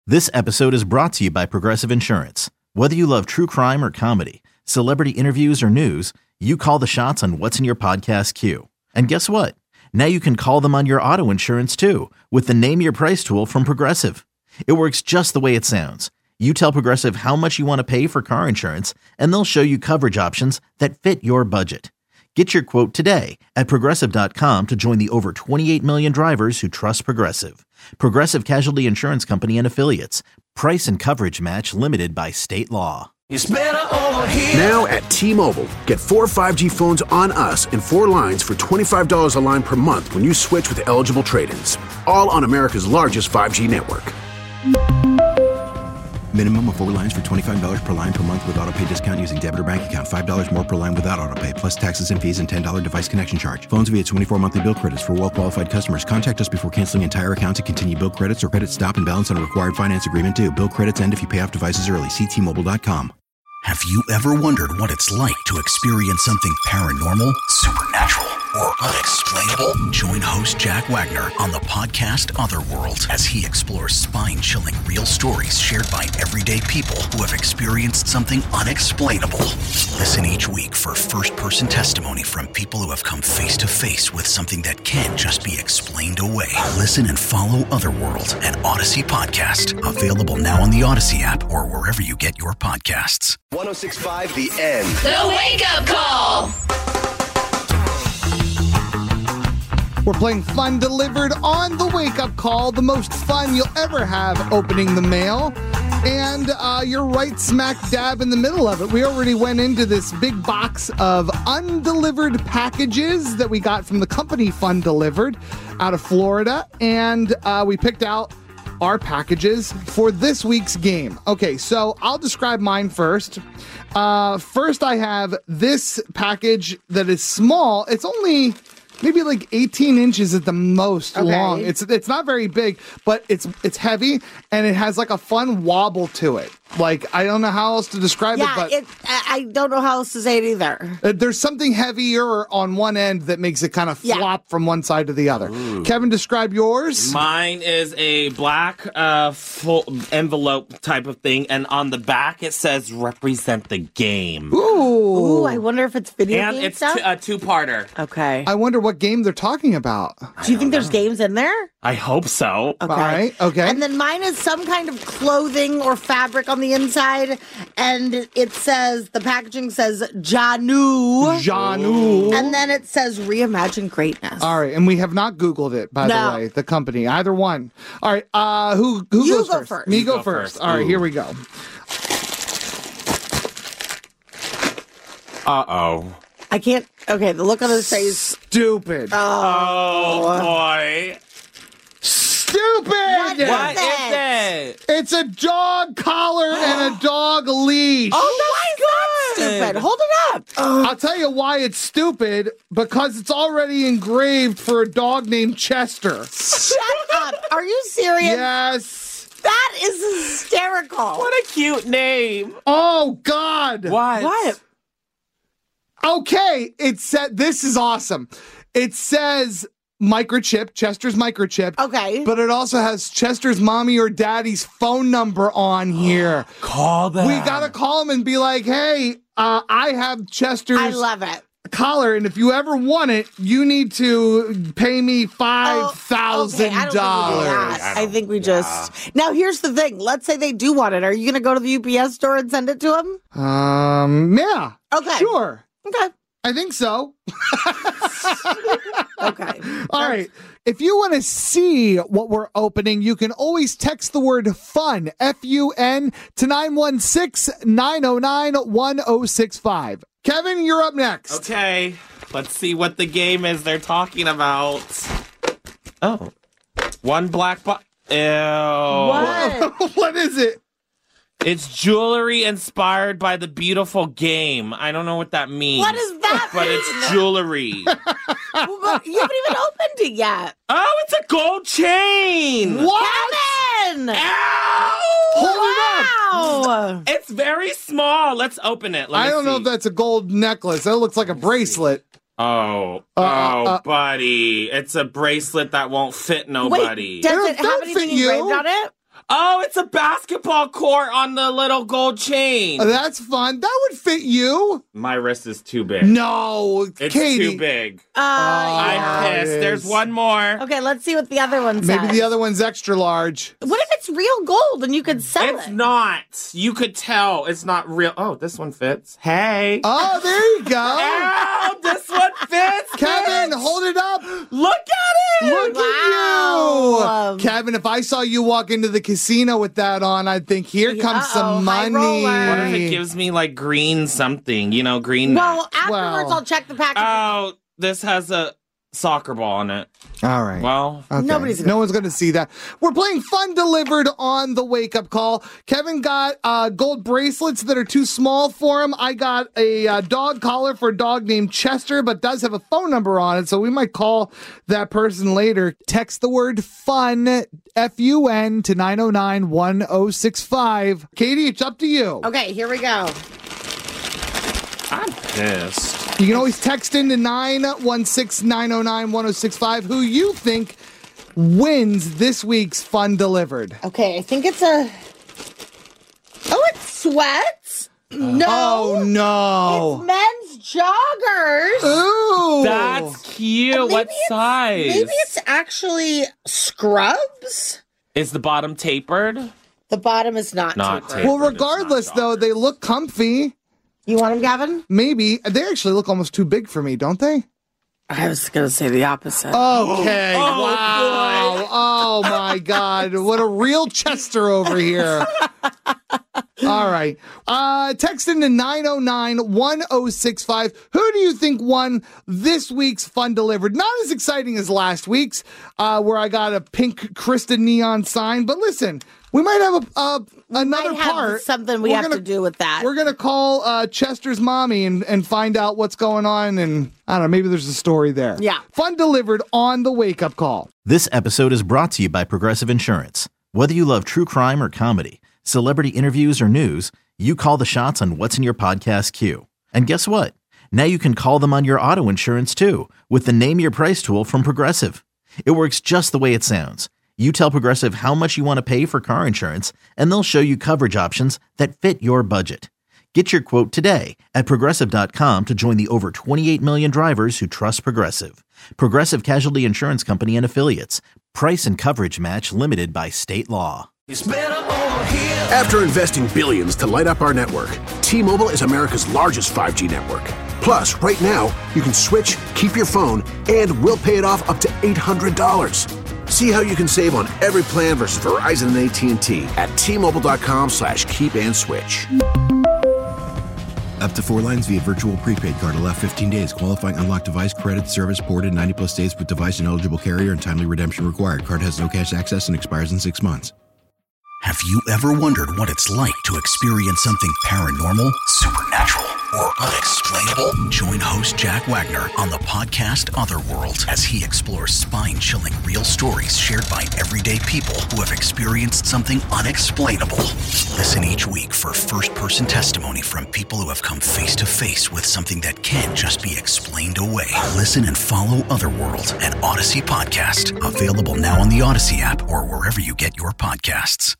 This episode is brought to you by Progressive Insurance. Whether you love true crime or comedy, celebrity interviews or news, you call the shots on what's in your podcast queue. And guess what? Now you can call them on your auto insurance too with the Name Your Price tool from Progressive. It works just the way it sounds. You tell Progressive how much you want to pay for car insurance, and they'll show you coverage options that fit your budget. Get your quote today at Progressive.com to join the over 28 million drivers who trust Progressive. Progressive Casualty Insurance Company and Affiliates. Price and coverage match limited by state law. It's better over here. Now at T-Mobile, get 4 5G phones on us and 4 lines for $25 a line per month when you switch with eligible trade-ins. All on America's largest 5G network. Minimum of 4 lines for $25 per line per month with autopay discount using debit or bank account. $5 more per line without autopay, plus taxes and fees and $10 device connection charge. Phones via 24 monthly bill credits for well-qualified customers. Contact us before canceling entire account to continue bill credits or credit stop and balance on a required finance agreement due. Bill credits end if you pay off devices early. See T-Mobile.com. Have you ever wondered what it's like to experience something paranormal, supernatural, or unexplainable? Join host Jack Wagner on the podcast Otherworld as he explores spine-chilling real stories shared by everyday people who have experienced something unexplainable. Listen each week for first-person testimony from people who have come face-to-face with something that can't just be explained away. Listen and follow Otherworld, an Odyssey podcast. Available now on the Odyssey app or wherever you get your podcasts. 106.5 The End. The Wake Up Call. We're playing Fun Delivered on the Wake Up Call, the most fun you'll ever have opening the mail. And you're right smack dab in the middle of it. We already went into this big box of undelivered packages that we got from the company Fun Delivered out of Florida. And we picked out our packages for this week's game. Okay, so I'll describe mine first. First, I have this package that is small. It's only maybe like 18 inches at the most long. It's not very big, but it's heavy, and it has like a fun wobble to it. Like, I don't know how else to describe it, but I don't know how else to say it either. There's something heavier on one end that makes it kind of flop from one side to the other. Ooh. Kevin, describe yours. Mine is a black full envelope type of thing, and on the back it says "Represent the game." Ooh, I wonder if it's video and game it's stuff? a two-parter. Okay. I wonder what game they're talking about. Do you think there's games in there? I hope so. Okay. All right, okay. And then mine is some kind of clothing or fabric on the inside, and it says, the packaging says Janu. Janu. And then it says Reimagine Greatness. All right, and we have not Googled it, by the way, the company, either one. All right, who goes first? Me go first. All right, here we go. Uh-oh. I can't, okay, the look on his face. Stupid. Oh boy. Stupid! What is it? It's a dog collar and a dog leash. Oh my God! Stupid. Hold it up. I'll tell you why it's stupid. Because it's already engraved for a dog named Chester. Shut up. Are you serious? Yes. That is hysterical. What a cute name. Oh, God. What? Okay, it said, this is awesome. It says microchip, Chester's microchip. Okay. But it also has Chester's mommy or daddy's phone number on here. Call them. We got to call them and be like, hey, I have Chester's I love it. collar, and if you ever want it, you need to pay me $5,000. I think we just... Now, here's the thing. Let's say they do want it. Are you going to go to the UPS store and send it to them? Yeah. Okay. Sure. Okay. I think so. Okay. All right. If you want to see what we're opening, you can always text the word FUN, F-U-N, to 916-909-1065. Kevin, you're up next. Okay. Let's see what the game is they're talking about. Oh. One black box. Ew. What? What is it? It's jewelry inspired by the beautiful game. I don't know what that means. What does that But mean? it's jewelry. But you haven't even opened it yet. Oh, it's a gold chain. What? Kevin! Ow! Hold Wow! It's very small. Let's open it. I don't know if that's a gold necklace. That looks like a bracelet. Buddy. It's a bracelet that won't fit nobody. Wait, does It'll it have anything fit you. engraved on it? Oh, it's a basketball court on the little gold chain. Oh, that's fun. That would fit you. My wrist is too big. No, It's Katie. too big. Yeah. I'm pissed. There's one more. Okay, let's see what the other one says. Maybe the other one's extra large. What if it's real gold and you could sell It's it? not. You could tell it's not real. Oh, this one fits. Hey. Oh, there you go. Ow, this one fits. Kevin, bitch. hold it up. Look at it. Look Wow. at you. Kevin, if I saw you walk into the casino with that on, I'd think, here comes some high money. roller. What if it gives me like green something? You know, green. Well, afterwards Well. I'll check the package. Oh, this has a soccer ball on it. All right. Well, Okay. No one's going to see that. We're playing Fun Delivered on the Wake Up Call. Kevin got gold bracelets that are too small for him. I got a dog collar for a dog named Chester, but does have a phone number on it, so we might call that person later. Text the word FUN, F-U-N, to 909-1065. Katie, it's up to you. Okay, here we go. I'm pissed. You can always text into 916-909-1065 who you think wins this week's Fun Delivered. Okay, I think it's a... Oh, it's sweats? No. Oh, no. It's men's joggers. Ooh. That's cute. What size? Maybe it's actually scrubs? Is the bottom tapered? The bottom is not tapered. tapered. Well, regardless, though, they look comfy. You want them, Gavin? Maybe. They actually look almost too big for me, don't they? I was going to say the opposite. Okay. Wow. Oh, my God. What a real Chester over here. All right. Text into 909-1065. Who do you think won this week's Fun Delivered? Not as exciting as last week's, where I got a pink Krista neon sign. But listen, we might have another Might have part. something we have to do with that. We're going to call Chester's mommy and find out what's going on. And I don't know, maybe there's a story there. Yeah. Fun Delivered on the Wake Up Call. This episode is brought to you by Progressive Insurance. Whether you love true crime or comedy, celebrity interviews or news, you call the shots on what's in your podcast queue. And guess what? Now you can call them on your auto insurance too with the Name Your Price tool from Progressive. It works just the way it sounds. You tell Progressive how much you want to pay for car insurance, and they'll show you coverage options that fit your budget. Get your quote today at Progressive.com to join the over 28 million drivers who trust Progressive. Progressive Casualty Insurance Company and Affiliates. Price and coverage match limited by state law. It's better over here. After investing billions to light up our network, T-Mobile is America's largest 5G network. Plus, right now, you can switch, keep your phone, and we'll pay it off up to $800. See how you can save on every plan versus Verizon and AT&T at T-Mobile.com/keep-and-switch. Up to 4 lines via virtual prepaid card. Allow 15 days. Qualifying unlocked device credit service ported 90-plus days with device and eligible carrier and timely redemption required. Card has no cash access and expires in 6 months. Have you ever wondered what it's like to experience something paranormal, supernatural, or unexplainable? Join host Jack Wagner on the podcast Otherworld as he explores spine-chilling real stories shared by everyday people who have experienced something unexplainable. Listen each week for first-person testimony from people who have come face-to-face with something that can't just be explained away. Listen and follow Otherworld, an Odyssey podcast. Available now on the Odyssey app or wherever you get your podcasts.